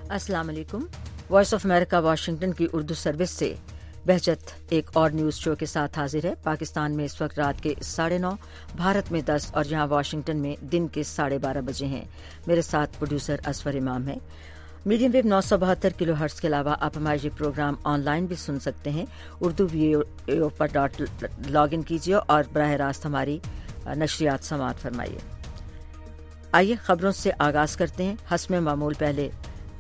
अस्सलाम वालेकुम। Voice of America Washington की उर्दू सर्विस से बहजत एक और न्यूज़ शो के साथ हाजिर है। पाकिस्तान में इस वक्त रात के 9:30, भारत में 10 और यहाँ वाशिंगटन में दिन के 12:30 बजे हैं। मेरे साथ प्रोड्यूसर असफर इमाम है। मीडियम वेव 972 किलो हर्ट्ज के अलावा आप हमारे ये प्रोग्राम ऑनलाइन भी सुन सकते हैं। उर्दू वीओ पर लॉग इन कीजिए और बराह रास्त हमारी नशरियात समाअत फरमाइए। आइए खबरों से आगाज करते हैं। हस्म मामूल पहले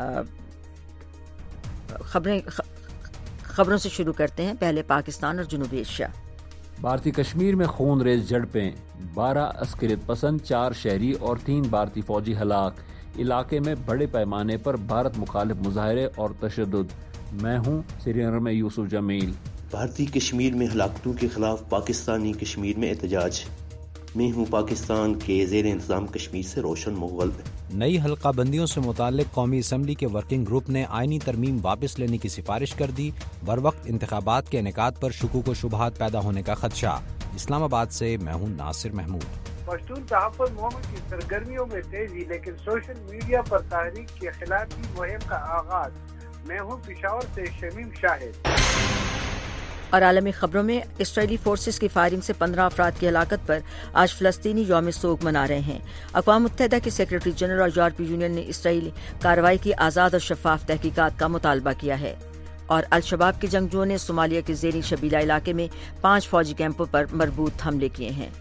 खबरों से शुरू करते हैं। पहले पाकिस्तान और जनूबी एशिया। भारतीय कश्मीर में खून रेज झड़पें, 12 अस्करियत पसंद, 4 शहरी और 3 भारतीय फौजी हलाक। इलाके में बड़े पैमाने पर भारत मुखालिफ मुजाहरे और तशद्दुद। मैं हूँ श्रीनगर में यूसुफ जमील। भारतीय कश्मीर में हलाकतों के खिलाफ पाकिस्तानी कश्मीर में एहतजाज। मैं हूँ पाकिस्तान के ज़ेर इंतज़ाम कश्मीर से रोशन मुग़ल। नई हल्का बंदियों से मुताल्लिक कौमी असम्बली के वर्किंग ग्रुप ने आइनी तरमीम वापस लेने की सिफारिश कर दी। बरवक्त इंतखाबात के इनेकाद पर शुकूक व शुबहात पैदा होने का खदशा। इस्लामाबाद से मैं हूँ नासिर महमूद। पश्तून तहफ़्फ़ुज़ मुहिम की सरगर्मियों में तेजी, लेकिन सोशल मीडिया पर तहरीक के खिलाफ मुहिम का आगाज। मैं हूँ पेशावर से शमीम शाहिद। और आलमी खबरों में इसराइली फोर्सेस की फायरिंग से 15 अफराद की हलाकत पर आज फ़लस्तीनी यौम सोग मना रहे हैं। अक़वाम मुत्तहिदा के सेक्रेटरी जनरल और यूरोपीय यूनियन ने इसराइली कार्रवाई की आज़ाद और शफाफ तहकीकात का मुतालबा किया है। और अल-शबाब के जंगजुओं ने सोमालिया के ज़ेरी शबीला इलाके में 5 फौजी कैंपों पर मरबूत हमले किए हैं।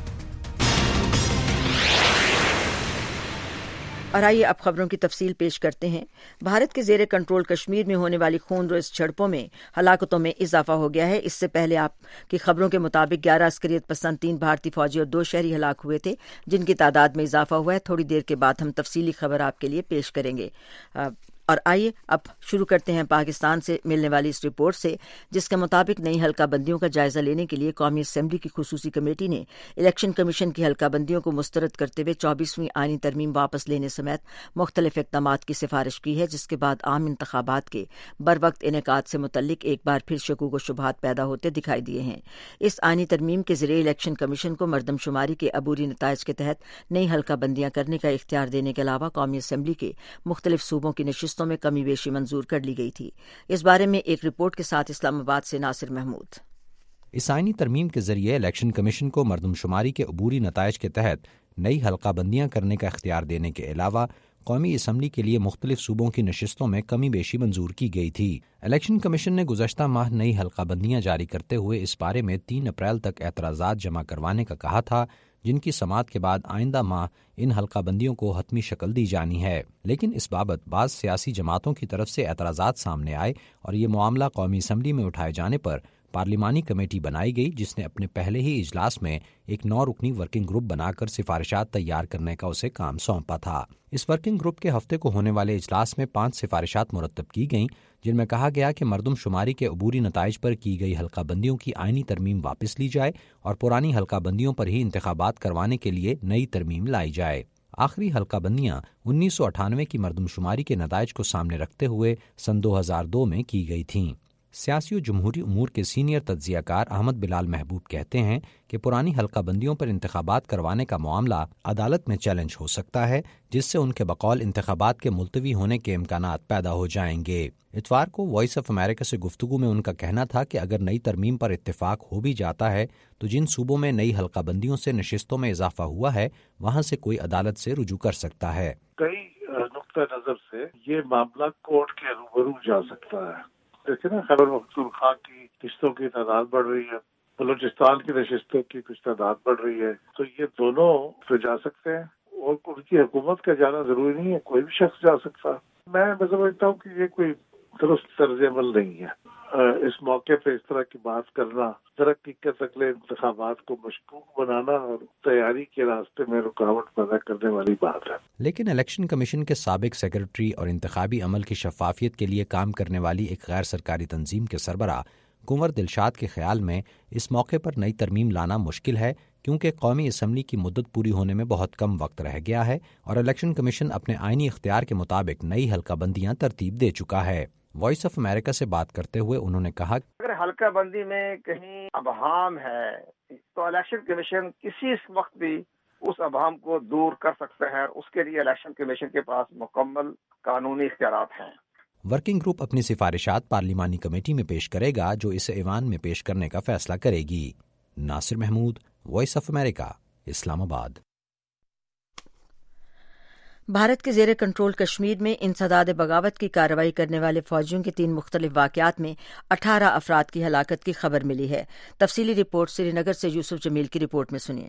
और आइए अब खबरों की तफसील पेश करते हैं। भारत के जेर कंट्रोल कश्मीर में होने वाली खूनरेज़ झड़पों में हलाकतों में इजाफा हो गया है। इससे पहले आपकी खबरों के मुताबिक 11 अस्करियत पसंद, 3 भारतीय फौजी और 2 शहरी हलाक हुए थे, जिनकी तादाद में इजाफा हुआ है। थोड़ी देर के बाद हम तफसीली खबर आपके लिए पेश करेंगे। और आइए अब शुरू करते हैं पाकिस्तान से मिलने वाली इस रिपोर्ट से, जिसके मुताबिक नई हल्का बंदियों का जायजा लेने के लिए कौमी असम्बली की खुसूसी कमेटी ने इलेक्शन कमीशन की हल्का बंदियों को मुस्तरद करते हुए 24वीं आईनी तरमीम वापस लेने समेत मुख्तलिफ इक़दामात की सिफारिश की है, जिसके बाद आम इंतखाबात के बर वक्त इनेकाद से मुतल्लिक एक बार फिर शकूक व शुबहात पैदा होते दिखाई दिए हैं। इस आईनी तरमीम के ज़रिए इलेक्शन कमीशन को मरदमशुमारी के अबूरी नताइज के तहत नई हल्का बंदियां करने का इख्तियार देने के अलावा कौमी असम्बली के मुख्तलिफ सूबों की नशिस्तों में कमी बेशी मंजूर कर ली गई थी। इस बारे में एक रिपोर्ट के साथ इस्लामाबाद से नासिर महमूद। इस आईनी तरमीम के जरिए इलेक्शन कमीशन को मरदमशुमारी के अबूरी नताइज के तहत नई हल्का बंदियां करने का इख्तियार देने के अलावा कौमी असम्बली के लिए मुख्तलिफ सूबों की नशिस्तों में कमी बेशी मंजूर की गई थी। इलेक्शन कमीशन ने गुज़श्ता माह नई हल्का बंदियां जारी करते हुए इस बारे में 3 अप्रैल तक एतराज़ात जमा करवाने का कहा था, जिनकी समाअत के बाद आइंदा माह इन हल्का बंदियों को हतमी शक्ल दी जानी है। लेकिन इस बाबत बाज़ सियासी जमातों की तरफ से एतराज़ात सामने आए और ये मामला कौमी असम्बली में उठाए जाने पर पार्लिमानी कमेटी बनाई गई, जिसने अपने पहले ही इजलास में एक 9 रुकनी वर्किंग ग्रुप बनाकर सिफारिशात तैयार करने का उसे काम सौंपा था। इस वर्किंग ग्रुप के हफ्ते को होने वाले इजलास में 5 सिफारिशात मुरतब की गईं, जिनमें कहा गया कि मरदमशुमारी के अबूरी नताइज पर की गई हल्का बंदियों की आईनी तरमीम वापस ली जाए और पुरानी हल्का बंदियों पर ही इंतखाबात करवाने के लिए नई तरमीम लाई जाए। आखिरी हल्का बंदियां 1998 की मरदमशुमारी के नताइज को सामने रखते हुए सन 2002 में की गई थीं। सियासी और जमहूरी उमूर के सीनियर तज्जियाकार अहमद बिलाल महबूब कहते हैं कि पुरानी हल्का बंदियों पर इंतखाबात करवाने का मामला अदालत में चैलेंज हो सकता है, जिससे उनके बकौल इंतखाबात के मुलतवी होने के इम्कानात पैदा हो जाएंगे। इतवार को वॉइस ऑफ अमेरिका से गुफ्तगू में उनका कहना था कि अगर नई तरमीम पर इत्तेफाक हो भी जाता है तो जिन सूबों में नई हल्का बंदियों से नशिस्तों में इजाफा हुआ है वहां से कोई अदालत से रुजू कर सकता है। कई नुक्ता नजर से ये मामला कोर्ट के रूबरू जा सकता है। देखिए ना, खैबर पख्तूनख्वा की किस्तों की तादाद बढ़ रही है, बलूचिस्तान की नशिस्तों की कुछ तादाद बढ़ रही है, तो ये दोनों पे जा सकते हैं और उनकी हुकूमत का जाना जरूरी नहीं है, कोई भी शख्स जा सकता। मैं समझता हूँ कि ये कोई दुरुस्त तर्ज अमल नहीं है। इस मौके पे इस तरह की बात करना तरक्की के अगले इंतखाबात को मशकूक बनाना और तैयारी के रास्ते में रुकावट पैदा करने वाली बात है। लेकिन इलेक्शन कमीशन के साबिक सेक्रेटरी और इंतखाबी अमल की शफाफियत के लिए काम करने वाली एक गैर सरकारी तंजीम के सरबराह कुंवर दिलशाद के ख्याल में इस मौके पर नई तरमीम लाना मुश्किल है, क्योंकि कौमी असम्बली की मुद्दत पूरी होने में बहुत कम वक्त रह गया है और इलेक्शन कमीशन अपने आईनी इख्तियार के मुताबिक नई हल्का बंदियां तरतीब दे चुका है। वॉइस ऑफ अमेरिका से बात करते हुए उन्होंने कहा, अगर हल्का बंदी में कहीं अबहाम है तो इलेक्शन कमीशन किसी वक्त भी उस अबहाम को दूर कर सकता है। उसके लिए इलेक्शन कमीशन के पास मुकम्मल قانونی اختیارات ہیں۔ ورکنگ گروپ اپنی سفارشات پارلیمانی کمیٹی میں پیش کرے گا جو اسے ایوان میں پیش کرنے کا فیصلہ کرے گی۔ Nasir Mahmood, voice of America, Islamabad. Bharat کے زیر کنٹرول کشمیر میں انسداد بغاوت کی کارروائی کرنے والے فوجیوں کے 3 مختلف واقعات میں 18 افراد کی ہلاکت کی خبر ملی ہے۔ تفصیلی رپورٹ سری نگر سے یوسف جمیل کی رپورٹ میں سنیے۔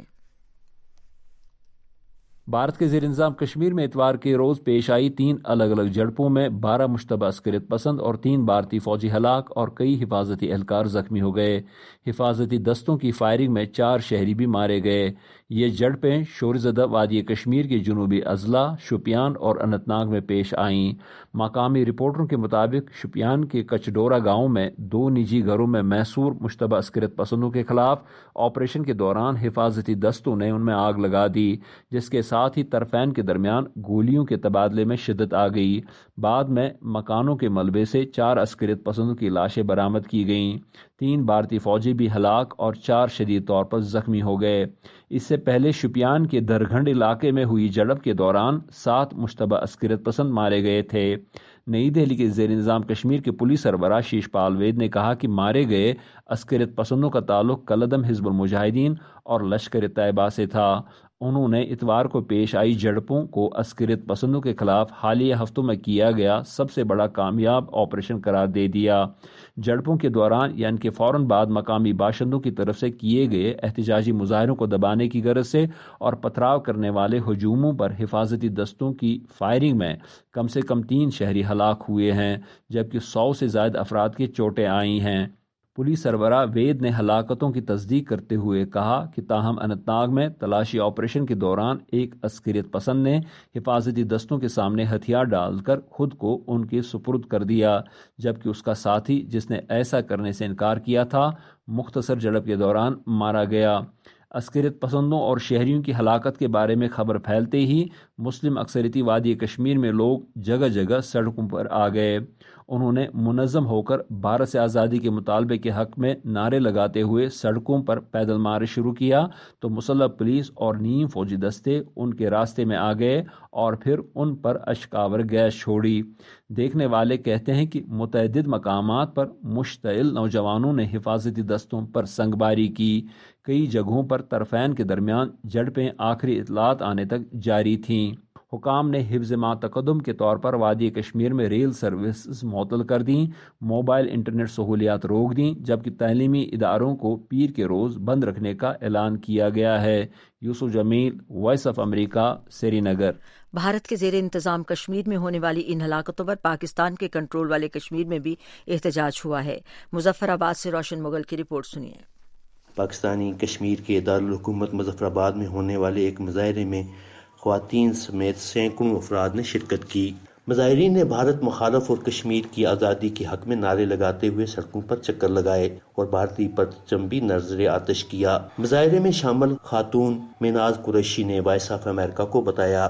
بھارت کے زیر انتظام کشمیر میں اتوار کے روز پیش آئی 3 الگ الگ جھڑپوں میں 12 مشتبہ عسکریت پسند اور 3 بھارتی فوجی ہلاک اور کئی حفاظتی اہلکار زخمی ہو گئے۔ حفاظتی دستوں کی فائرنگ میں 4 شہری بھی مارے گئے۔ یہ جھڑپیں شورزدہ وادی کشمیر کے جنوبی اضلاع شوپیان اور اننت ناگ میں پیش آئیں۔ مقامی رپورٹروں کے مطابق شوپیان کے کچڈورا گاؤں میں 2 نجی گھروں میں محصور مشتبہ عسکریت پسندوں کے خلاف آپریشن کے دوران حفاظتی دستوں نے ان میں آگ لگا دی، جس کے ساتھ ہی طرفین کے درمیان گولیوں کے تبادلے میں شدت آ گئی۔ بعد میں مکانوں کے ملبے سے 4 عسکریت پسندوں کی لاشیں برآمد کی گئیں۔ 3 بھارتی فوجی بھی ہلاک اور 4 شدید طور پر زخمی ہو گئے۔ اس سے پہلے شوپیان کے درگھنڈ علاقے میں ہوئی جھڑپ کے دوران 7 مشتبہ عسکریت پسند مارے گئے تھے۔ نئی دہلی کے زیر انتظام کشمیر کے پولیس سربراہ شیش پال وید نے کہا کہ مارے گئے عسکریت پسندوں کا تعلق کالعدم حزب المجاہدین اور لشکر طیبہ سے تھا۔ انہوں نے اتوار کو پیش آئی جھڑپوں کو عسکریت پسندوں کے خلاف حالیہ ہفتوں میں کیا گیا سب سے بڑا کامیاب آپریشن قرار دے دیا۔ جھڑپوں کے دوران یعنی کہ فوراً بعد مقامی باشندوں کی طرف سے کیے گئے احتجاجی مظاہروں کو دبانے کی غرض سے اور پتھراؤ کرنے والے ہجوموں پر حفاظتی دستوں کی فائرنگ میں کم سے کم 3 شہری ہلاک ہوئے ہیں، جبکہ 100 سے زائد افراد کی چوٹیں آئی ہیں۔ پولیس سربراہ وید نے ہلاکتوں کی تصدیق کرتے ہوئے کہا کہ تاہم اننت ناگ میں تلاشی آپریشن کے دوران ایک عسکریت پسند نے حفاظتی دستوں کے سامنے ہتھیار ڈال کر خود کو ان کے سپرد کر دیا، جبکہ اس کا ساتھی جس نے ایسا کرنے سے انکار کیا تھا مختصر جھڑپ کے دوران مارا گیا۔ عسکریت پسندوں اور شہریوں کی ہلاکت کے بارے میں خبر پھیلتے ہی مسلم اکثریتی وادی کشمیر میں لوگ جگہ جگہ سڑکوں پر آ گئے۔ انہوں نے منظم ہو کر بھارت سے آزادی کے مطالبے کے حق میں نعرے لگاتے ہوئے سڑکوں پر پیدل مارچ شروع کیا تو مسلح پولیس اور نیم فوجی دستے ان کے راستے میں آ گئے اور پھر ان پر اشکاور گیس چھوڑی۔ دیکھنے والے کہتے ہیں کہ متعدد مقامات پر مشتعل نوجوانوں نے حفاظتی دستوں پر سنگباری کی۔ کئی جگہوں پر طرفین کے درمیان جھڑپیں آخری اطلاعات آنے تک جاری تھیں۔ حکام نے حفظ ما تقدم کے طور پر وادی کشمیر میں ریل سروسز معطل کر دیں، موبائل انٹرنیٹ سہولیات روک دیں، جبکہ تعلیمی اداروں کو پیر کے روز بند رکھنے کا اعلان کیا گیا ہے۔ Yusuf Jamil, voice of America, Srinagar. Bharat کے زیر انتظام کشمیر میں ہونے والی ان ہلاکتوں پر پاکستان کے کنٹرول والے کشمیر میں بھی احتجاج ہوا ہے۔ مظفر آباد سے روشن مغل کی رپورٹ سنیے۔ پاکستانی کشمیر کے دارالحکومت مظفر آباد میں ہونے والے ایک مظاہرے میں خواتین سمیت سینکڑوں افراد نے شرکت کی۔ مظاہرین نے بھارت مخالف اور کشمیر کی آزادی کے حق میں نعرے لگاتے ہوئے سڑکوں پر چکر لگائے اور بھارتی پرچم بھی نظر آتش کیا۔ مظاہرے میں شامل خاتون میناز قریشی نے وائس آف امریکہ کو بتایا،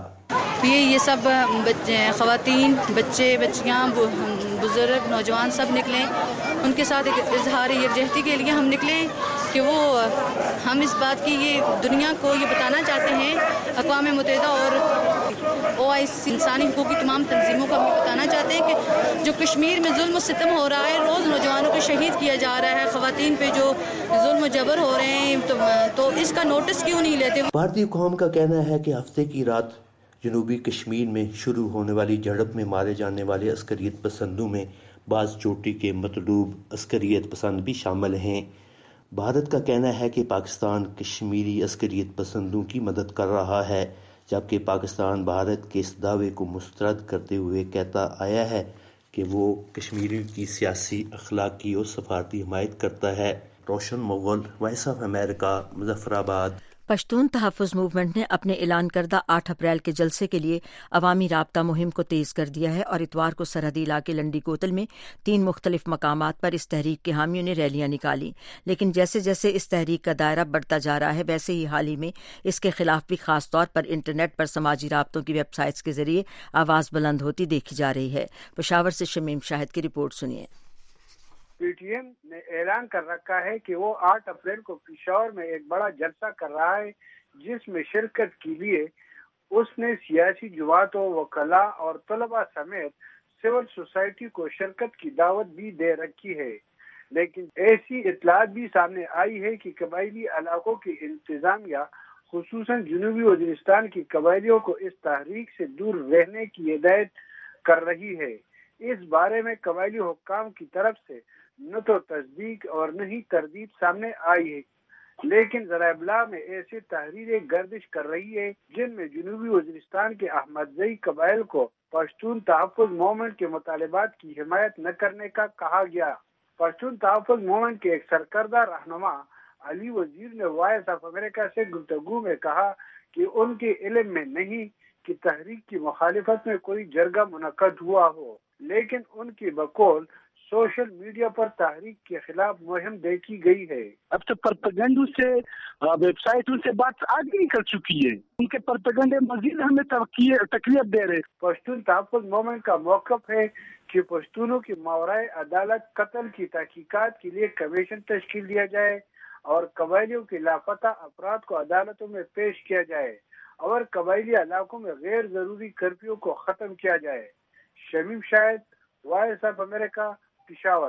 یہ سب خواتین، بچے، بچیاں، بزرگ، نوجوان سب نکلیں، ان کے ساتھ ایک اظہار یکجہتی کے لیے ہم نکلیں کہ ہم اس بات کی یہ دنیا کو یہ بتانا چاہتے ہیں، اقوام متحدہ اور OIC انسانی حقوق کی تمام تنظیموں کو ہم یہ بتانا چاہتے ہیں کہ جو کشمیر میں ظلم و ستم ہو رہا ہے، روز نوجوانوں کو شہید کیا جا رہا ہے، خواتین پہ جو ظلم و جبر ہو رہے ہیں، تو اس کا نوٹس کیوں نہیں لیتے؟ بھارتی قوم کا کہنا ہے کہ ہفتے کی رات جنوبی کشمیر میں شروع ہونے والی جھڑپ میں مارے جانے والے عسکریت پسندوں میں بعض چوٹی کے مطلوب عسکریت پسند بھی شامل ہیں۔ بھارت کا کہنا ہے کہ پاکستان کشمیری عسکریت پسندوں کی مدد کر رہا ہے، جبکہ پاکستان بھارت کے اس دعوے کو مسترد کرتے ہوئے کہتا آیا ہے کہ وہ کشمیریوں کی سیاسی، اخلاقی اور سفارتی حمایت کرتا ہے۔ Roshan Mughal, voice of America, Muzaffarabad. Pashtun تحفظ موومنٹ نے اپنے اعلان کردہ 8 اپریل کے جلسے کے لیے عوامی رابطہ مہم کو تیز کر دیا ہے اور اتوار کو سرحدی علاقے لنڈی کوتل میں 3 مختلف مقامات پر اس تحریک کے حامیوں نے ریلیاں نکالی، لیکن جیسے جیسے اس تحریک کا دائرہ بڑھتا جا رہا ہے ویسے ہی حال ہی میں اس کے خلاف بھی خاص طور پر انٹرنیٹ پر سماجی رابطوں کی ویب سائٹس کے ذریعے آواز بلند ہوتی دیکھی جا رہی ہے۔ پشاور سے شمیم شاہد کی رپورٹ سنیے۔ پی ٹی ایم نے اعلان کر رکھا ہے کہ وہ 8 اپریل کو پشاور میں ایک بڑا جلسہ کر رہا ہے، جس میں شرکت کے لیے اس نے سیاسی جماعتوں، وکلاء اور طلباء سمیت سول سوسائٹی کو شرکت کی دعوت بھی دے رکھی ہے، لیکن ایسی اطلاعات بھی سامنے آئی ہے کہ قبائلی علاقوں کی انتظامیہ خصوصاً جنوبی وزیرستان کی قبائلیوں کو اس تحریک سے دور رہنے کی ہدایت کر رہی ہے۔ اس بارے میں قبائلی حکام کی طرف سے نہ تو تصدیق اور نہ ہی تردید سامنے آئی ہے، لیکن ذرائع ابلاغ میں ایسے تحریریں گردش کر رہی ہے جن میں جنوبی وزیرستان کے احمد زئی قبائل کو پشتون تحفظ موومنٹ کے مطالبات کی حمایت نہ کرنے کا کہا گیا۔ پشتون تحفظ موومنٹ کے ایک سرکردہ رہنما علی وزیر نے وائس آف امریکہ سے گفتگو میں کہا کہ ان کے علم میں نہیں کہ تحریک کی مخالفت میں کوئی جرگہ منعقد ہوا ہو، لیکن ان کی بقول سوشل میڈیا پر تحریک کے خلاف مہم دیکھی گئی ہے۔ اب تو پروپیگنڈوں سے، ویب سائٹوں سے بات آگے نکل چکی ہے، ان کے پروپیگنڈے مزید ہمیں تقویت دے رہے۔ پشتون تحفظ موومنٹ کا موقف ہے کہ پشتونوں کی ماورائے عدالت قتل کی تحقیقات کے لیے کمیشن تشکیل دیا جائے اور قبائلیوں کے لاپتہ افراد کو عدالتوں میں پیش کیا جائے اور قبائلی علاقوں میں غیر ضروری کرفیو کو ختم کیا جائے۔ Shamim Shahid, voice of America, Peshawar.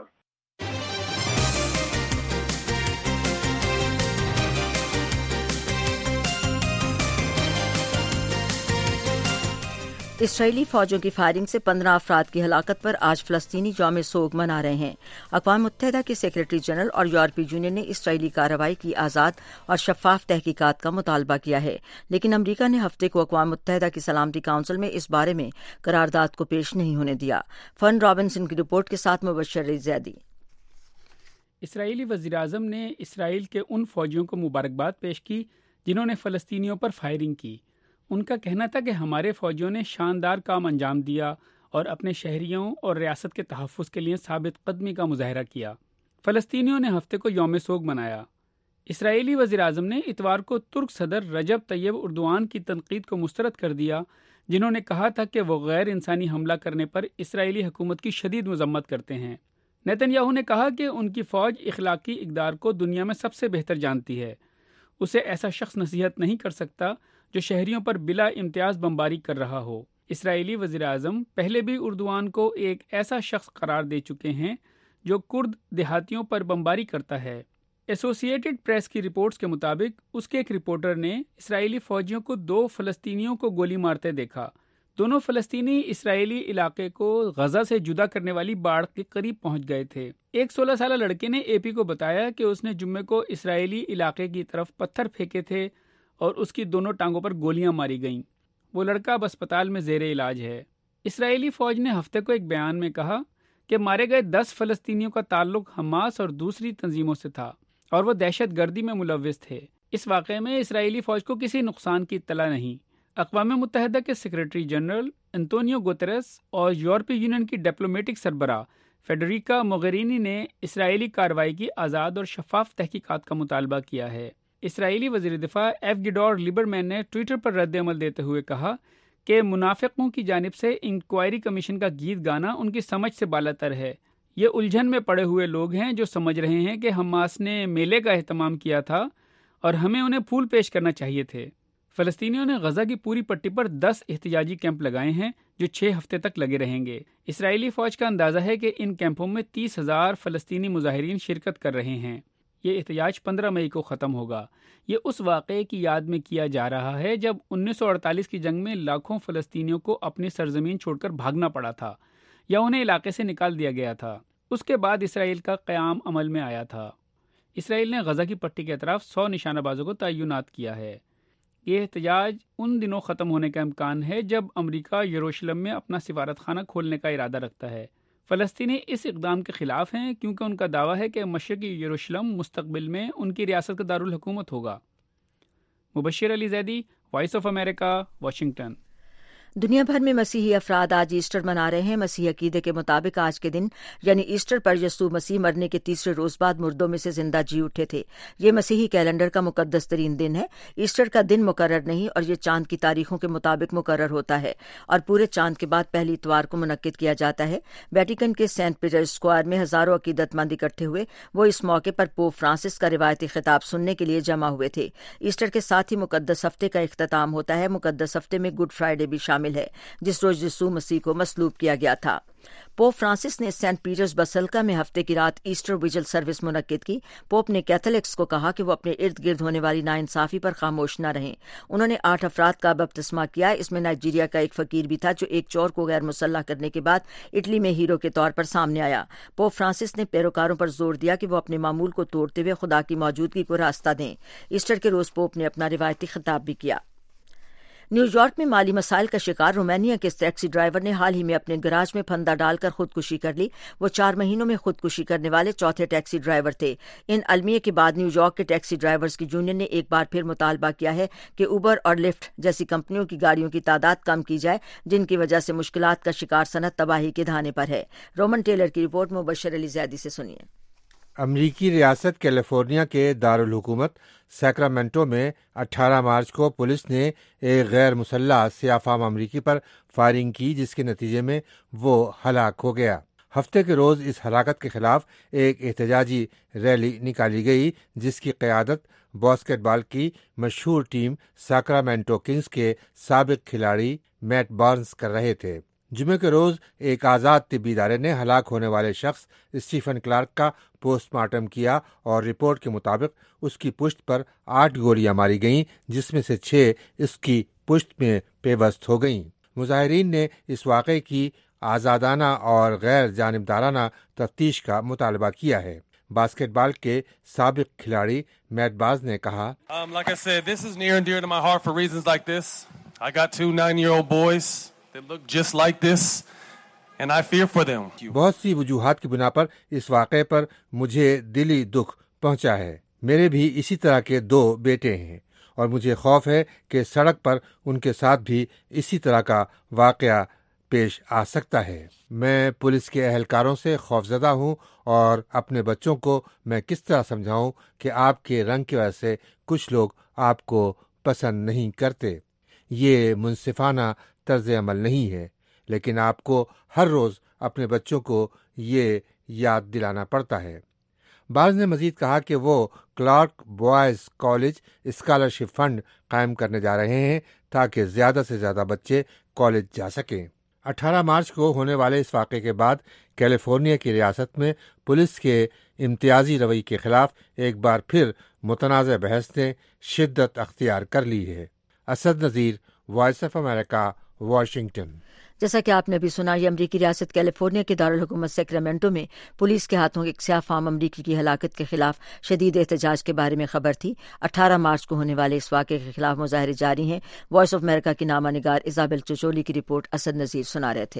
اسرائیلی فوجوں کی فائرنگ سے 15 افراد کی ہلاکت پر آج فلسطینی یوم سوگ منا رہے ہیں۔ اقوام متحدہ کے سیکریٹری جنرل اور یورپی یونین نے اسرائیلی کارروائی کی آزاد اور شفاف تحقیقات کا مطالبہ کیا ہے، لیکن امریکہ نے ہفتے کو اقوام متحدہ کی سلامتی کونسل میں اس بارے میں قرارداد کو پیش نہیں ہونے دیا۔ فن رابنسن کی رپورٹ کے ساتھ مبشر زیدی۔ اسرائیلی وزیراعظم نے اسرائیل کے ان فوجیوں کو مبارکباد پیش کی جنہوں نے فلسطینیوں پر فائرنگ کی۔ ان کا کہنا تھا کہ ہمارے فوجیوں نے شاندار کام انجام دیا اور اپنے شہریوں اور ریاست کے تحفظ کے لیے ثابت قدمی کا مظاہرہ کیا۔ فلسطینیوں نے ہفتے کو یوم سوگ منایا۔ اسرائیلی وزیراعظم نے اتوار کو ترک صدر رجب طیب اردوان کی تنقید کو مسترد کر دیا، جنہوں نے کہا تھا کہ وہ غیر انسانی حملہ کرنے پر اسرائیلی حکومت کی شدید مذمت کرتے ہیں۔ نیتن یاہو نے کہا کہ ان کی فوج اخلاقی اقدار کو دنیا میں سب سے بہتر جانتی ہے۔ اسے ایسا شخص نصیحت نہیں کر سکتا جو شہریوں پر بلا امتیاز بمباری کر رہا ہو۔ اسرائیلی وزیراعظم پہلے بھی اردوان کو ایک ایسا شخص قرار دے چکے ہیں جو کرد دیہاتیوں پر بمباری کرتا ہے۔ ایسوسی ایٹڈ پریس کی رپورٹس کے مطابق اس کے ایک رپورٹر نے اسرائیلی فوجیوں کو 2 فلسطینیوں کو گولی مارتے دیکھا۔ دونوں فلسطینی اسرائیلی علاقے کو غزہ سے جدا کرنے والی باڑ کے قریب پہنچ گئے تھے۔ ایک 16 سالہ لڑکے نے اے پی کو بتایا کہ اس نے جمعے کو اسرائیلی علاقے کی طرف پتھر پھینکے تھے اور اس کی دونوں ٹانگوں پر گولیاں ماری گئیں۔ وہ لڑکا اب اسپتال میں زیر علاج ہے۔ اسرائیلی فوج نے ہفتے کو ایک بیان میں کہا کہ مارے گئے 10 فلسطینیوں کا تعلق حماس اور دوسری تنظیموں سے تھا اور وہ دہشت گردی میں ملوث تھے۔ اس واقعے میں اسرائیلی فوج کو کسی نقصان کی اطلاع نہیں۔ اقوام متحدہ کے سیکریٹری جنرل انتونیو گوتریس اور یورپی یونین کی ڈپلومیٹک سربراہ فیڈریکا موغرینی نے اسرائیلی کارروائی کی آزاد اور شفاف تحقیقات کا مطالبہ کیا ہے۔ اسرائیلی وزیر دفاع ایوگیڈور لیبرمین نے ٹویٹر پر رد عمل دیتے ہوئے کہا کہ منافقوں کی جانب سے انکوائری کمیشن کا گیت گانا ان کی سمجھ سے بالاتر ہے۔ یہ الجھن میں پڑے ہوئے لوگ ہیں جو سمجھ رہے ہیں کہ حماس نے میلے کا اہتمام کیا تھا اور ہمیں انہیں پھول پیش کرنا چاہیے تھے۔ فلسطینیوں نے غزہ کی پوری پٹی پر 10 احتجاجی کیمپ لگائے ہیں جو 6 ہفتے تک لگے رہیں گے۔ اسرائیلی فوج کا اندازہ ہے کہ ان کیمپوں میں 30,000 فلسطینی مظاہرین شرکت کر رہے ہیں۔ یہ احتجاج 15 مئی کو ختم ہوگا۔ یہ اس واقعے کی یاد میں کیا جا رہا ہے جب 1948 کی جنگ میں لاکھوں فلسطینیوں کو اپنی سرزمین چھوڑ کر بھاگنا پڑا تھا یا انہیں علاقے سے نکال دیا گیا تھا۔ اس کے بعد اسرائیل کا قیام عمل میں آیا تھا۔ اسرائیل نے غزہ کی پٹی کے اطراف 100 نشانہ بازوں کو تعینات کیا ہے۔ یہ احتجاج ان دنوں ختم ہونے کا امکان ہے جب امریکہ یروشلم میں اپنا سفارت خانہ کھولنے کا ارادہ رکھتا ہے۔ فلسطینی اس اقدام کے خلاف ہیں کیونکہ ان کا دعویٰ ہے کہ مشرقی یروشلم مستقبل میں ان کی ریاست کا دارالحکومت ہوگا۔ Mubashir Ali Zaidi, voice of America, Washington. دنیا بھر میں مسیحی افراد آج ایسٹر منا رہے ہیں۔ مسیحی عقیدے کے مطابق آج کے دن یعنی ایسٹر پر یسوع مسیح مرنے کے تیسرے روز بعد مردوں میں سے زندہ جی اٹھے تھے۔ یہ مسیحی کیلنڈر کا مقدس ترین دن ہے۔ ایسٹر کا دن مقرر نہیں اور یہ چاند کی تاریخوں کے مطابق مقرر ہوتا ہے اور پورے چاند کے بعد پہلی اتوار کو منعقد کیا جاتا ہے۔ ویٹیکن کے سینٹ پیٹر اسکوائر میں ہزاروں عقیدت مند اکٹھے ہوئے۔ وہ اس موقع پر پوپ فرانسس کا روایتی خطاب سننے کے لیے جمع ہوئے تھے۔ ایسٹر کے ساتھ ہی مقدس ہفتے کا اختتام ہوتا ہے۔ مقدس ہفتے میں گڈ فرائیڈے بھی شامل ہے، جس روز یسوع مسیح کو مصلوب کیا گیا تھا۔ پوپ فرانسس نے سینٹ پیٹرز بسلکا میں ہفتے کی رات ایسٹر ویجل سروس منعقد کی۔ پوپ نے کیتھولکس کو کہا کہ وہ اپنے ارد گرد ہونے والی ناانصافی پر خاموش نہ رہیں۔ انہوں نے 8 افراد کا بپتسمہ کیا۔ اس میں نائجیریا کا ایک فقیر بھی تھا جو ایک چور کو غیر مسلح کرنے کے بعد اٹلی میں ہیرو کے طور پر سامنے آیا۔ پوپ فرانسس نے پیروکاروں پر زور دیا کہ وہ اپنے معمول کو توڑتے ہوئے خدا کی موجودگی کو راستہ دیں۔ ایسٹر کے روز پوپ نے اپنا روایتی خطاب بھی کیا۔ نیو یارک میں مالی مسائل کا شکار رومانیہ کے ٹیکسی ڈرائیور نے حال ہی میں اپنے گراج میں پھندا ڈال کر خودکشی کر لی۔ وہ 4 مہینوں میں خودکشی کرنے والے چوتھے ٹیکسی ڈرائیور تھے۔ ان المیے کے بعد نیو یارک کے ٹیکسی ڈرائیورز کی یونین نے ایک بار پھر مطالبہ کیا ہے کہ اوبر اور لفٹ جیسی کمپنیوں کی گاڑیوں کی تعداد کم کی جائے، جن کی وجہ سے مشکلات کا شکار صنعت تباہی کے دہانے پر ہے۔ رومن ٹیلر کی رپورٹ مبشر علی زیدی سے سنیے۔ امریکی ریاست کیلیفورنیا کے دارالحکومت سیکرامنٹو میں 18 مارچ کو پولیس نے ایک غیر مسلح سیاہ فام امریکی پر فائرنگ کی، جس کے نتیجے میں وہ ہلاک ہو گیا۔ ہفتے کے روز اس ہلاکت کے خلاف ایک احتجاجی ریلی نکالی گئی، جس کی قیادت باسکٹ بال کی مشہور ٹیم سیکرامنٹو کنگز کے سابق کھلاڑی میٹ بارنز کر رہے تھے۔ جمعے کے روز ایک آزاد طبی ادارے نے ہلاک ہونے والے شخص اسٹیفن کلارک کا پوسٹ مارٹم کیا اور رپورٹ کے مطابق اس کی پشت پر 8 گولیاں ماری گئیں، جس میں سے 6 اس کی پشت میں پیوست ہو گئیں۔ مظاہرین نے اس واقعے کی آزادانہ اور غیر جانبدارانہ تفتیش کا مطالبہ کیا ہے۔ باسکٹ بال کے سابق کھلاڑی میٹ باز نے کہا، Like I said, this is near and dear to my heart for reasons like this. I got 2 9-year-old boys. They look just like this, and I fear for them. بہت سی وجوہات کی بنا پر اس واقعے پر مجھے دلی دکھ پہنچا ہے۔ میرے بھی اسی طرح کے 2 بیٹے ہیں اور مجھے خوف ہے کہ سڑک پر ان کے ساتھ بھی اسی طرح کا واقعہ پیش آ سکتا ہے۔ میں پولیس کے اہلکاروں سے خوفزدہ ہوں اور اپنے بچوں کو میں کس طرح سمجھاؤں کہ آپ کے رنگ کی وجہ سے کچھ لوگ آپ کو پسند نہیں کرتے۔ یہ منصفانہ طرز عمل نہیں ہے، لیکن آپ کو ہر روز اپنے بچوں کو یہ یاد دلانا پڑتا ہے۔ باز نے مزید کہا کہ وہ Clark boys college scholarship fund قائم کرنے جا رہے ہیں تاکہ زیادہ سے زیادہ بچے کالج جا سکیں۔ 18 مارچ کو ہونے والے اس واقعے کے بعد کیلیفورنیا کی ریاست میں پولیس کے امتیازی روی کے خلاف ایک بار پھر متنازع بحث نے شدت اختیار کر لی ہے۔ Asad Nazir, voice of America, Washington. جیسا کہ آپ نے بھی سنا، یہ امریکی ریاست کیلیفورنیا کے دارالحکومت سیکرامنٹو میں پولیس کے ہاتھوں ایک سیاہ فام امریکی کی ہلاکت کے خلاف شدید احتجاج کے بارے میں خبر تھی۔ 18 مارچ کو ہونے والے اس واقعے کے خلاف مظاہرے جاری ہیں۔ وائس آف امریکہ کی نامہ نگار ایزابل چچولی کی رپورٹ اسد نذیر سنا رہے تھے۔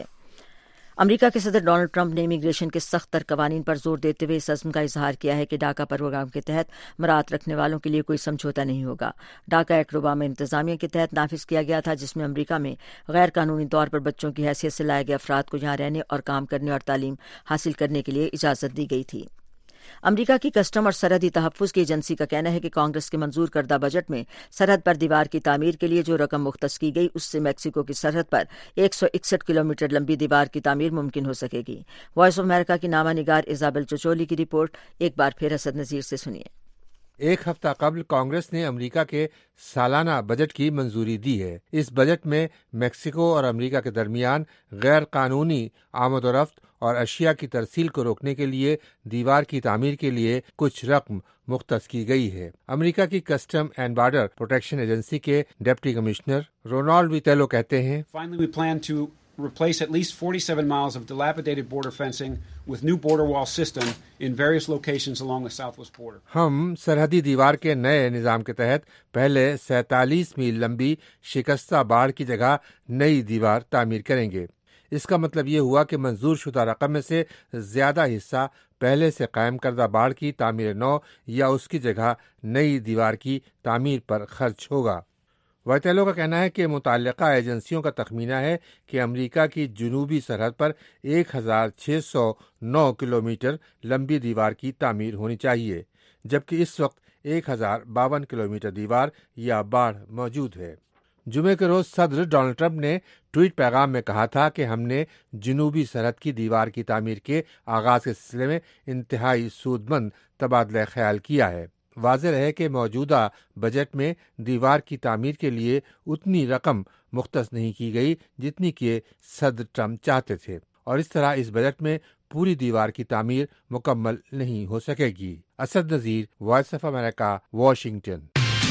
امریکہ کے صدر ڈونلڈ ٹرمپ نے امیگریشن کے سخت تر قوانین پر زور دیتے ہوئے اس عزم کا اظہار کیا ہے کہ ڈاکا پروگرام کے تحت مراعات رکھنے والوں کے لیے کوئی سمجھوتا نہیں ہوگا۔ ڈاکا ایکٹ اوباما انتظامیہ کے تحت نافذ کیا گیا تھا، جس میں امریکہ میں غیر قانونی طور پر بچوں کی حیثیت سے لائے گئے افراد کو یہاں رہنے اور کام کرنے اور تعلیم حاصل کرنے کے لیے اجازت دی گئی تھی۔ امریکہ کی کسٹم اور سرحدی تحفظ کی ایجنسی کا کہنا ہے کہ کانگریس کے منظور کردہ بجٹ میں سرحد پر دیوار کی تعمیر کے لیے جو رقم مختص کی گئی، اس سے میکسیکو کی سرحد پر 161 کلومیٹر لمبی دیوار کی تعمیر ممکن ہو سکے گی۔ وائس آف امریکہ کی نامہ نگار ایزابل چچولی کی رپورٹ ایک بار پھر اسد نذیر سے سنیے۔ ایک ہفتہ قبل کانگریس نے امریکہ کے سالانہ بجٹ کی منظوری دی ہے۔ اس بجٹ میں میکسیکو اور امریکہ کے درمیان غیر قانونی آمد و رفت اور اشیاء کی ترسیل کو روکنے کے لیے دیوار کی تعمیر کے لیے کچھ رقم مختص کی گئی ہے۔ امریکہ کی custom and border protection agency کے ڈپٹی کمشنر رونالڈ ویتیلو کہتے ہیں، Finally, we plan to replace at least 47 miles of dilapidated border fencing with new border wall system in various locations along the southwest border. ہم سرحدی دیوار کے نئے نظام کے تحت پہلے 47 میل لمبی شکستہ باڑ کی جگہ نئی دیوار تعمیر کریں گے۔ اس کا مطلب یہ ہوا کہ منظور شدہ رقم میں سے زیادہ حصہ پہلے سے قائم کردہ باڑ کی تعمیر نو یا اس کی جگہ نئی دیوار کی تعمیر پر خرچ ہوگا۔ وائتیلو کا کہنا ہے کہ متعلقہ ایجنسیوں کا تخمینہ ہے کہ امریکہ کی جنوبی سرحد پر 1609 کلومیٹر لمبی دیوار کی تعمیر ہونی چاہیے، جبکہ اس وقت 1052 کلومیٹر دیوار یا باڑھ موجود ہے۔ جمعے کے روز صدر ڈونلڈ ٹرمپ نے ٹویٹ پیغام میں کہا تھا کہ ہم نے جنوبی سرحد کی دیوار کی تعمیر کے آغاز کے سلسلے میں انتہائی سود مند تبادلہ خیال کیا ہے۔ واضح رہے کہ موجودہ بجٹ میں دیوار کی تعمیر کے لیے اتنی رقم مختص نہیں کی گئی جتنی کہ صدر ٹرمپ چاہتے تھے، اور اس طرح اس بجٹ میں پوری دیوار کی تعمیر مکمل نہیں ہو سکے گی۔ Asad Nazir, voice of America, Washington.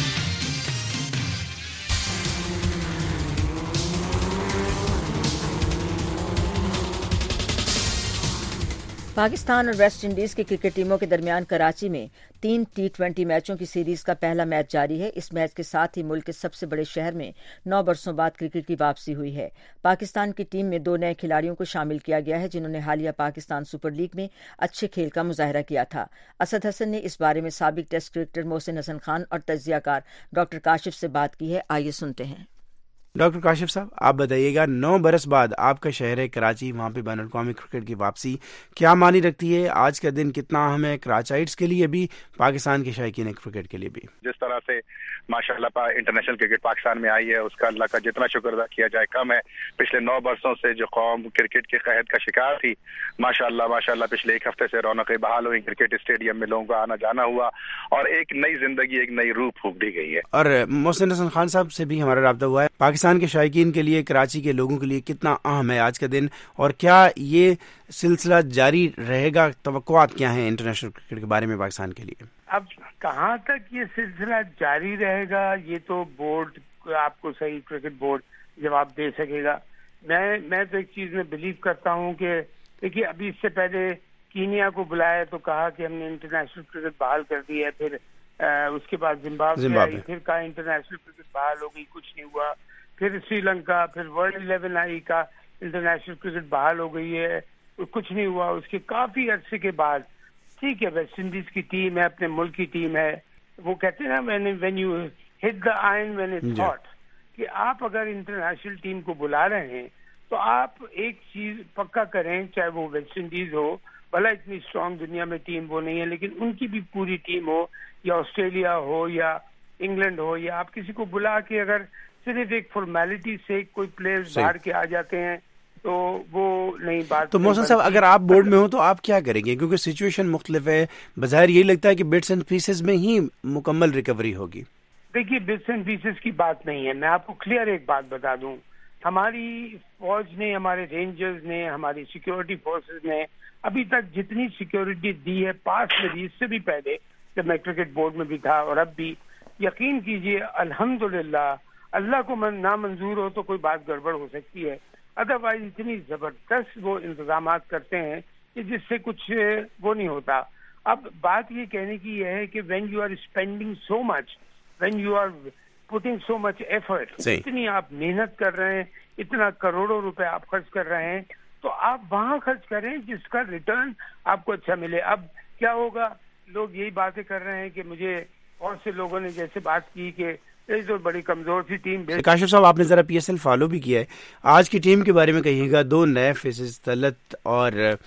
Pakistan اور ویسٹ انڈیز کی کرکٹ ٹیموں کے درمیان کراچی میں 3 T20 میچوں کی سیریز کا پہلا میچ جاری ہے۔ اس میچ کے ساتھ ہی ملک کے سب سے بڑے شہر میں 9 برسوں بعد کرکٹ کی واپسی ہوئی ہے۔ پاکستان کی ٹیم میں 2 نئے کھلاڑیوں کو شامل کیا گیا ہے جنہوں نے حالیہ پاکستان سپر لیگ میں اچھے کھیل کا مظاہرہ کیا تھا۔ اسد حسن نے اس بارے میں سابق ٹیسٹ کرکٹر محسن حسن خان اور تجزیہ کار ڈاکٹر کاشف سے بات کی ہے، آئیے سنتے ہیں۔ ڈاکٹر کاشف صاحب، آپ بتائیے گا 9 برس بعد آپ کا شہر ہے کراچی، وہاں پہ بین الاقوامی کرکٹ کی واپسی کیا معنی رکھتی ہے؟ آج کا دن کتنا اہم ہے کراچائٹس کے لیے بھی، پاکستان کے شائقین کرکٹ کے لیے بھی؟ جس طرح سے ماشاء اللہ انٹرنیشنل کرکٹ پاکستان میں آئی ہے، اس کا اللہ کا جتنا شکر ادا کیا جائے کم ہے۔ پچھلے 9 برسوں سے جو قوم کرکٹ کے قحط کا شکار تھی، ماشاء اللہ پچھلے 1 ہفتے سے رونقیں بحال ہوئی، کرکٹ اسٹیڈیم میں لوگوں کا آنا جانا ہوا اور ایک نئی زندگی، ایک نئی روح پھونک دی گئی ہے۔ اور محسن حسن خان صاحب سے بھی ہمارا رابطہ ہوا ہے، پاکستان کے شائقین کے لیے، کراچی کے لوگوں کے لیے کتنا اہم ہے آج کا دن، اور کیا یہ سلسلہ جاری رہے گا؟ توقعات کیا ہیں انٹرنیشنل کرکٹ کے بارے میں پاکستان کے لیے؟ اب کہاں تک یہ سلسلہ جاری رہے گا یہ تو بورڈ آپ کو صحیح کرکٹ بورڈ جواب دے سکے گا۔ میں تو ایک چیز میں بلیو کرتا ہوں کہ دیکھیے، ابھی اس سے پہلے کینیا کو بلایا تو کہا کہ ہم نے انٹرنیشنل کرکٹ بحال کر دی ہے، پھر اس کے بعد زمبابوے آئی، پھر کہا انٹرنیشنل کرکٹ بحال ہو گئی، کچھ نہیں ہوا، پھر سری لنکا، پھر ورلڈ 11 آئی کا انٹرنیشنل کرکٹ بحال ہو گئی ہے، کچھ نہیں ہوا۔ اس کے کافی عرصے کے بعد ٹھیک ہے، ویسٹ انڈیز کی ٹیم ہے، اپنے ملک کی ٹیم ہے، وہ کہتے ہیں نا when you hit the iron when it's hot، کہ آپ اگر انٹرنیشنل ٹیم کو بلا رہے ہیں تو آپ ایک چیز پکا کریں، چاہے وہ ویسٹ انڈیز ہو، بھلا اتنی اسٹرانگ دنیا میں ٹیم وہ نہیں ہے، لیکن ان کی بھی پوری ٹیم ہو، یا آسٹریلیا ہو یا انگلینڈ ہو، یا آپ کسی کو بلا کے اگر صرف ایک فارمیلٹی سے کوئی پلیئرز باہر کے آ جاتے ہیں تو وہ نہیں بات۔ تو محسن صاحب، اگر آپ بورڈ میں ہوں تو آپ کیا کریں گے؟ کیونکہ سچویشن مختلف ہے، بظاہر یہی لگتا ہے کہ بٹس اینڈ پیسز میں ہی مکمل ریکوری ہوگی۔ دیکھیے، بٹس اینڈ پیسز کی بات نہیں ہے، میں آپ کو کلیئر ایک بات بتا دوں، ہماری فوج نے، ہمارے رینجرز نے، ہماری سیکیورٹی فورسز نے ابھی تک جتنی سیکیورٹی دی ہے، پاس میں دی، اس سے بھی پہلے جب میں کرکٹ بورڈ میں بھی تھا اور اب بھی، یقین کیجئے الحمدللہ اللہ کو نامنظور ہو تو کوئی بات گڑبڑ ہو سکتی ہے، ادروائز اتنی زبردست وہ انتظامات کرتے ہیں کہ جس سے کچھ وہ نہیں ہوتا۔ اب بات یہ کہنے کی یہ ہے کہ when you are spending so much, when you are putting so much effort، اتنی آپ محنت کر رہے ہیں، اتنا کروڑوں روپے آپ خرچ کر رہے ہیں، تو آپ وہاں خرچ کریں جس کا ریٹرن آپ کو اچھا ملے۔ اب کیا ہوگا، لوگ یہی باتیں کر رہے ہیں کہ مجھے بہت سے لوگوں نے جیسے بات کی کہ تو بڑی کمزور سی ٹیم۔ کاشف صاحب، آپ نے ذرا پی ایس ایل فالو بھی کیا ہے، آج کی ٹیم کے بارے میں کہیے گا، 2 نئے فیسز طلعت اور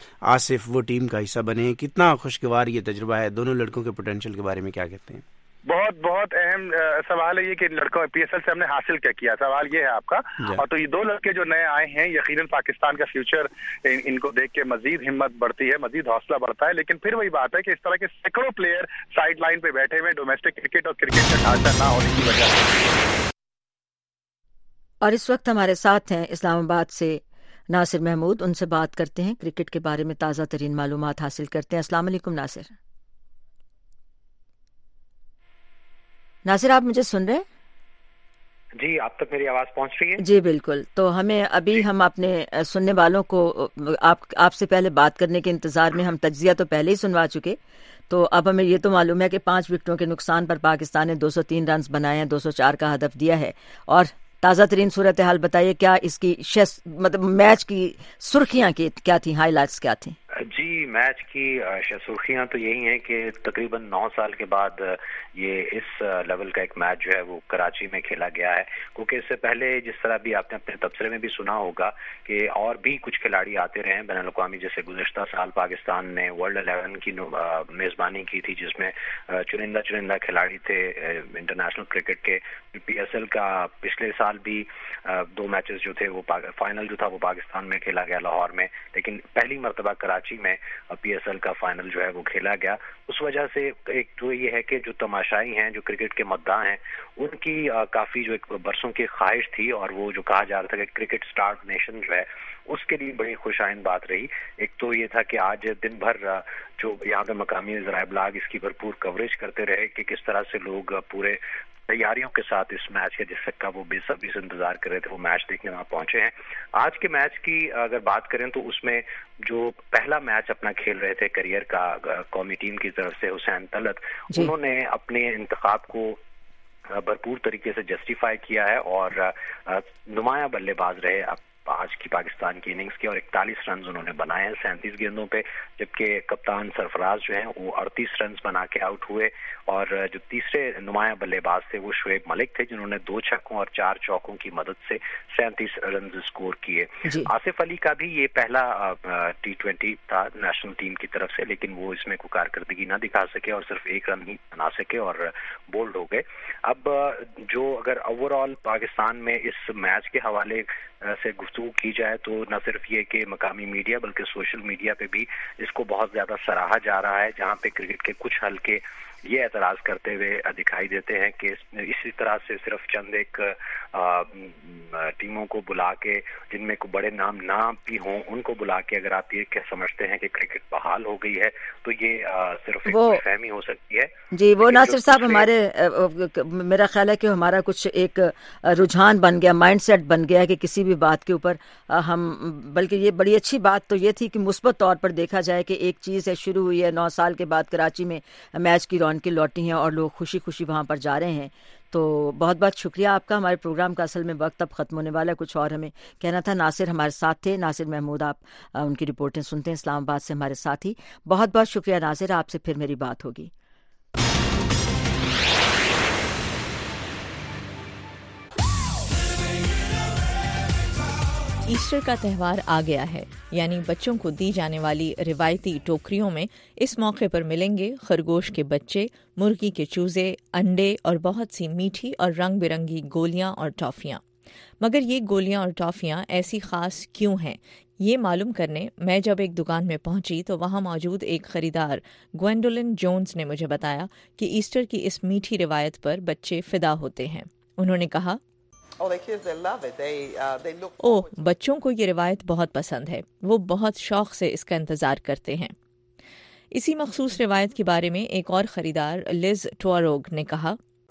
آصف وہ ٹیم کا حصہ بنے ہیں، کتنا خوشگوار یہ تجربہ ہے؟ دونوں لڑکوں کے پوٹینشیل کے بارے میں کیا کہتے ہیں؟ بہت اہم سوال ہے یہ کہ لڑکوں پی ایس ایل سے ہم نے حاصل کیا کیا، سوال یہ ہے آپ کا۔ اور تو یہ 2 لڑکے جو نئے آئے ہیں، یقیناً پاکستان کا فیوچر ان کو دیکھ کے مزید ہمت بڑھتی ہے، مزید حوصلہ بڑھتا ہے، لیکن پھر وہی بات ہے کہ اس طرح کے سینکڑوں پلیئر سائیڈ لائن پہ بیٹھے ہوئے ڈومیسٹک کرکٹ اور کرکٹ کا ڈھانچہ نہ ہونے کی وجہ سے۔ اور اس وقت ہمارے ساتھ ہیں اسلام آباد سے ناصر محمود، ان سے بات کرتے ہیں، کرکٹ کے بارے میں تازہ ترین معلومات حاصل کرتے ہیں۔ السلام علیکم ناصر۔ ناصر، آپ مجھے سن رہے ہیں؟ جی، آپ تک میری آواز پہنچ رہی ہے؟ جی بالکل۔ تو ہم اپنے سننے والوں کو آپ سے پہلے بات کرنے کے انتظار میں، ہم تجزیہ تو پہلے ہی سنوا چکے، تو اب ہمیں یہ تو معلوم ہے کہ 5 وکٹوں کے نقصان پر پاکستان نے 203 رنز بنائے ہیں، 204 کا ہدف دیا ہے۔ اور تازہ ترین صورتحال بتائیے، کیا اس کی مطلب میچ کی سرخیاں کیا تھیں، ہائی لائٹس کیا تھیں؟ جی میچ کی سرخیاں تو یہی ہیں کہ تقریباً 9 سال کے بعد یہ اس لیول کا ایک میچ جو ہے وہ کراچی میں کھیلا گیا ہے، کیونکہ اس سے پہلے جس طرح بھی آپ نے اپنے تبصرے میں بھی سنا ہوگا کہ اور بھی کچھ کھلاڑی آتے رہے ہیں بین الاقوامی، جیسے گزشتہ سال پاکستان نے ورلڈ 11 کی میزبانی کی تھی جس میں چنندہ کھلاڑی تھے انٹرنیشنل کرکٹ کے۔ پی ایس ایل کا پچھلے سال بھی 2 میچز جو تھے وہ فائنل جو تھا وہ پاکستان میں کھیلا گیا لاہور میں، لیکن پہلی مرتبہ کراچی میں پی ایس ایل کا فائنل جو ہے وہ کھیلا گیا۔ اس وجہ سے ایک تو یہ ہے کہ جو تماشائی ہیں، جو کرکٹ کے مداح ہیں، ان کی کافی جو ایک برسوں کی خواہش تھی اور وہ جو کہا جا رہا تھا کہ کرکٹ اسٹارٹ نیشن جو ہے اس کے لیے بڑی خوش آئند بات رہی۔ ایک تو یہ تھا کہ آج دن بھر جو یہاں پہ مقامی ذرائع ابلاغ اس کی بھرپور کوریج کرتے رہے کہ کس طرح سے لوگ پورے تیاریوں کے ساتھ اس میچ کا جس کا وہ بے صبری سے انتظار کر رہے تھے وہ میچ دیکھنے وہاں پہنچے ہیں۔ آج کے میچ کی اگر بات کریں تو اس میں جو پہلا میچ اپنا کھیل رہے تھے کیریئر کا قومی ٹیم کی طرف سے حسین طلعت، انہوں نے اپنے انتخاب کو بھرپور طریقے سے جسٹیفائی کیا ہے اور نمایاں بلے باز رہے آج کی پاکستان کی اننگز کے، اور 41 رنز انہوں نے بنائے ہیں 37 گیندوں پہ، جبکہ کپتان سرفراز جو ہیں وہ 38 رنز بنا کے آؤٹ ہوئے، اور جو تیسرے نمایاں بلے باز تھے وہ شعیب ملک تھے جنہوں نے 2 چھکوں اور 4 چوکوں کی مدد سے 37 رنز اسکور کیے۔ آصف علی کا بھی یہ پہلا T20 تھا نیشنل ٹیم کی طرف سے، لیکن وہ اس میں کوئی کارکردگی نہ دکھا سکے اور صرف 1 رن ہی بنا سکے اور بولڈ ہو گئے۔ اب جو اگر اوور آل پاکستان میں اس میچ کے حوالے سے گفتگو کی جائے تو نہ صرف یہ کہ مقامی میڈیا بلکہ سوشل میڈیا پہ بھی اس کو بہت زیادہ سراہا جا رہا ہے، جہاں پہ کرکٹ کے کچھ حلقے یہ اعتراض کرتے ہوئے دکھائی دیتے ہیں کہ اسی طرح سے صرف چند ایک ٹیموں کو بلا کے جن میں کوئی بڑے نام نہ بھی ہوں ان کو بلا کے اگر آپ یہ سمجھتے ہیں کہ کرکٹ بحال ہو گئی ہے تو یہ صرف ایک فہمی ہو سکتی ہے۔ جی وہ ناصر صاحب ہمارے میرا خیال ہے کہ ہمارا کچھ ایک رجحان بن گیا، مائنڈ سیٹ بن گیا کہ کسی بھی بات کے اوپر ہم، بلکہ یہ بڑی اچھی بات تو یہ تھی کہ مثبت طور پر دیکھا جائے کہ ایک چیز ہے شروع ہوئی ہے 9 سال کے بعد کراچی میں میچ کی رونقیں لوٹی ہیں اور لوگ خوشی خوشی وہاں پر جا رہے ہیں۔ تو بہت بہت شکریہ آپ کا۔ ہمارے پروگرام کا اصل میں وقت اب ختم ہونے والا ہے، کچھ اور ہمیں کہنا تھا۔ ناصر ہمارے ساتھ تھے، ناصر محمود، آپ ان کی رپورٹیں سنتے ہیں اسلام آباد سے ہمارے ساتھ ہی۔ بہت بہت شکریہ ناصر، آپ سے پھر میری بات ہوگی۔ ایسٹر کا تہوار آ گیا ہے، یعنی بچوں کو دی جانے والی روایتی ٹوکریوں میں اس موقع پر ملیں گے خرگوش کے بچے، مرغی کے چوزے، انڈے اور بہت سی میٹھی اور رنگ برنگی گولیاں اور ٹافیاں۔ مگر یہ گولیاں اور ٹافیاں ایسی خاص کیوں ہیں؟ یہ معلوم کرنے میں جب ایک دکان میں پہنچی تو وہاں موجود ایک خریدار گوینڈولن جونز نے مجھے بتایا کہ ایسٹر کی اس میٹھی روایت پر بچے فدا ہوتے ہیں۔ انہوں نے کہا، بچوں کو یہ روایت بہت پسند ہے، وہ بہت شوق سے اس کا انتظار کرتے ہیں۔ اسی مخصوص روایت کے بارے میں ایک اور خریدار لیز ٹواروگ نے کہا،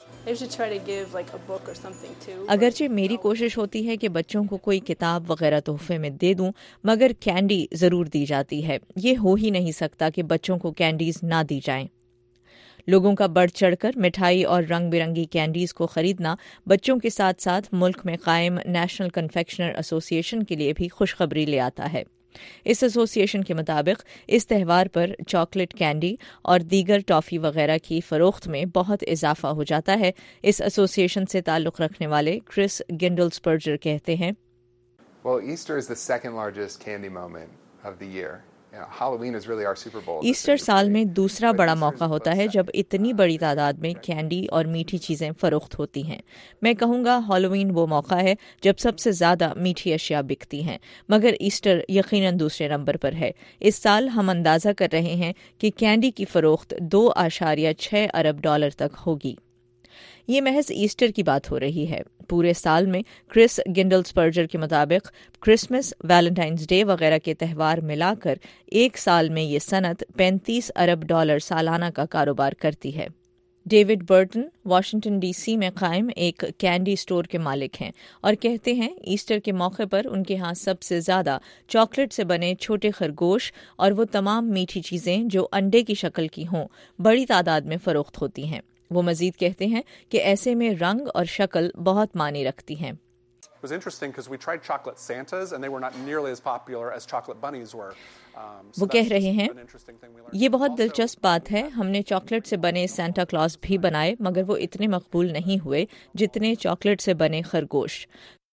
اگرچہ میری کوشش ہوتی ہے کہ بچوں کو کوئی کتاب وغیرہ تحفے میں دے دوں، مگر کینڈی ضرور دی جاتی ہے۔ یہ ہو ہی نہیں سکتا کہ بچوں کو کینڈیز نہ دی جائیں۔ لوگوں کا بڑھ چڑھ کر مٹھائی اور رنگ برنگی کینڈیز کو خریدنا بچوں کے ساتھ ساتھ ملک میں قائم نیشنل کنفیکشنر ایسوسی ایشن کے لیے بھی خوشخبری لے آتا ہے۔ اس ایسوسی ایشن کے مطابق اس تہوار پر چاکلیٹ کینڈی اور دیگر ٹافی وغیرہ کی فروخت میں بہت اضافہ ہو جاتا ہے۔ اس ایسوسی ایشن سے تعلق رکھنے والے کرس گنڈلسپرجر کہتے ہیں، Easter is the second largest candy moment of the year. Easter سال میں دوسرا بڑا موقع ہوتا ہے جب اتنی بڑی تعداد میں کینڈی اور میٹھی چیزیں فروخت ہوتی ہیں۔ میں کہوں گا ہالووین وہ موقع ہے جب سب سے زیادہ میٹھی اشیاء بکتی ہیں، مگر ایسٹر یقیناً دوسرے نمبر پر ہے۔ اس سال ہم اندازہ کر رہے ہیں کہ کینڈی کی فروخت $2.6 ارب تک ہوگی۔ یہ محض ایسٹر کی بات ہو رہی ہے۔ پورے سال میں کرس گنڈلسپرجر کے مطابق کرسمس، ویلنٹائنز ڈے وغیرہ کے تہوار ملا کر ایک سال میں یہ صنعت $35 ارب سالانہ کا کاروبار کرتی ہے۔ David Burton Washington D C میں قائم ایک کینڈی اسٹور کے مالک ہیں اور کہتے ہیں ایسٹر کے موقع پر ان کے ہاں سب سے زیادہ چاکلیٹ سے بنے چھوٹے خرگوش اور وہ تمام میٹھی چیزیں جو انڈے کی شکل کی ہوں بڑی تعداد میں فروخت ہوتی ہیں۔ وہ مزید کہتے ہیں کہ ایسے میں رنگ اور شکل بہت معنی رکھتی ہیں۔ was interesting because we tried chocolate Santas and they were not nearly as popular as chocolate bunnies were. وہ کہہ رہے ہیں یہ بہت دلچسپ بات ہے، ہم نے چاکلیٹ سے بنے سینٹا کلاس بھی بنائے مگر وہ اتنے مقبول نہیں ہوئے جتنے چاکلیٹ سے بنے خرگوش۔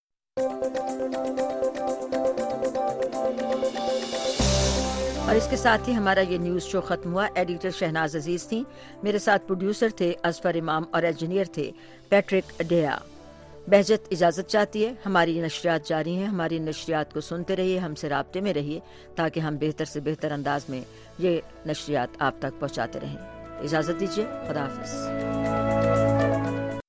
اور اس کے ساتھ ہی ہمارا یہ نیوز شو ختم ہوا۔ ایڈیٹر شہناز عزیز تھیں، میرے ساتھ پروڈیوسر تھے اظفر امام اور انجینئر تھے پیٹرک ڈیا۔ بہجت اجازت چاہتی ہے، ہماری نشریات جاری ہیں، ہماری نشریات کو سنتے رہیے، ہم سے رابطے میں رہیے تاکہ ہم بہتر سے بہتر انداز میں یہ نشریات آپ تک پہنچاتے رہیں۔ اجازت دیجیے، خدا حافظ۔